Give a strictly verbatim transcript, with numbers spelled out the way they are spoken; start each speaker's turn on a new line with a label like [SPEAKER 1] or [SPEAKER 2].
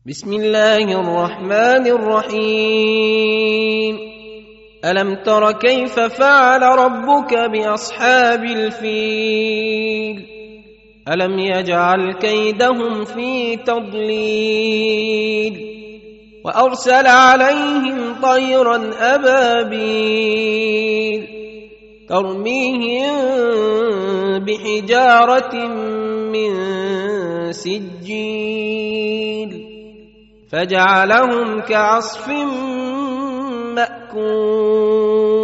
[SPEAKER 1] بسم الله الرحمن الرحيم ألم تر كيف فعل ربك بأصحاب الفيل ألم يجعل كيدهم في تضليل وأرسل عليهم طيرا أبابيل ترميهم بحجارة من سجيل فجعلهم كعصف مأكول